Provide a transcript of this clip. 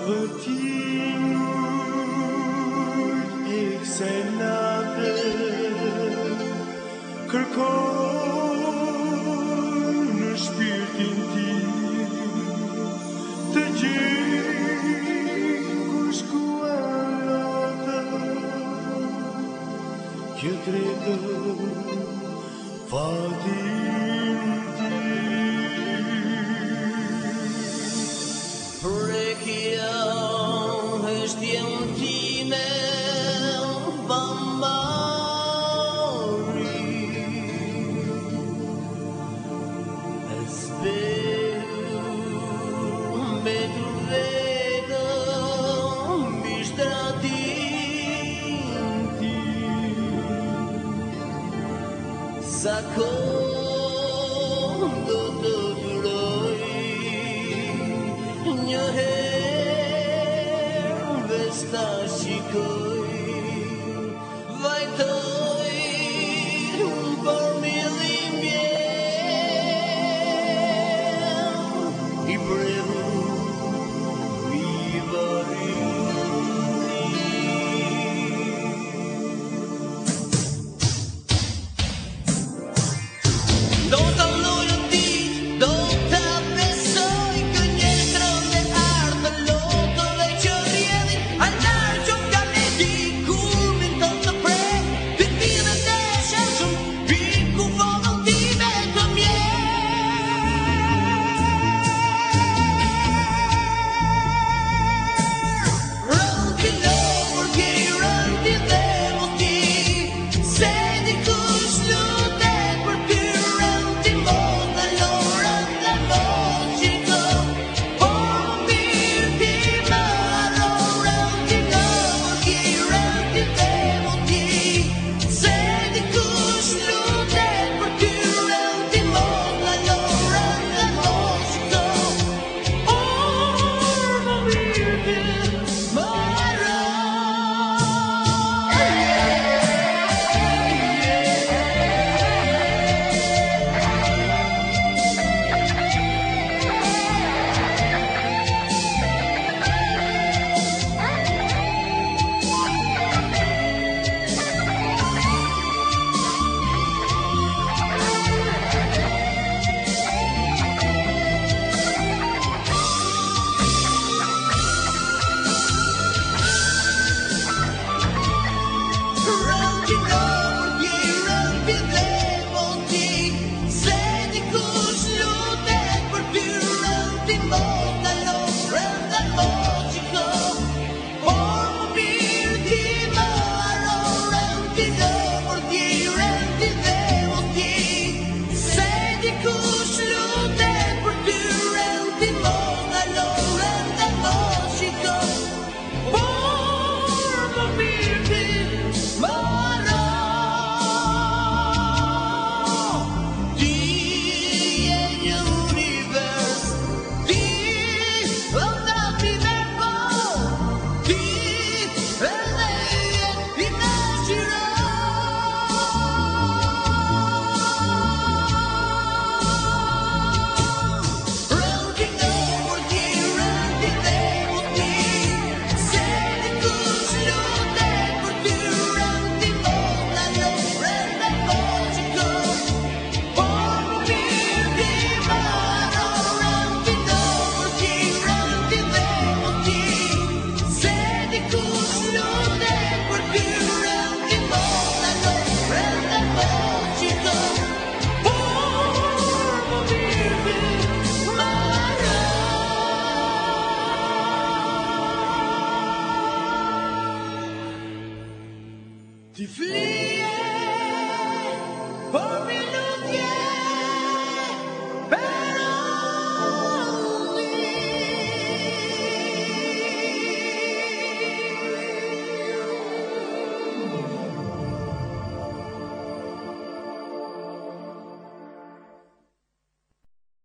vëtimur eksenate kërkon në shpirtin tim të gjej kush kualata që tretë fatin tim. Prekja është jenë time bambari e zberu me të vetëm bishtratin tim. Sa kohë do të duroj një herë vesta shikoj vajtoj për millim vjen i brevu i varini. Do të lojë ditë, do të besoj kënjetrën e ardhë lotëve që rjedhin anar që ka me di kulmin të të prej pitire të sheshëm piku fodën time të mjerë. Rëndi lomër ki rëndi dhe moti se di kush lutet për ty rëndi modë lorën dhe moqiko po mirë ti më arro. Rëndi lomër ki rëndi dhe moti se di kush lutet për ty rëndi modë lorën dhe moqiko po mirë ti më arro. Rëndi lomër ki rëndi dhe moti se di kush lutet për ty rëndi modë lorën dhe moqiko por më mirë ti më arro. Rëndi lomër ki rëndi dhe moti se di kush lutet për ty rëndi modë lorën dhe moqiko por më mirë ti më arro. Ti je një univers, ti ëndati me po, ti edhe je i dashiro. Rëndi lomër ki rëndi dhe moti se di kush lutet për ty rëndi modë lorën dhe moqiko por më mirë ti më arro. Rëndi lomër ki rëndi dhe moti se di kush lutet për ty rëndi modë lorën dhe moqiko por më mirë ti më arro. Ti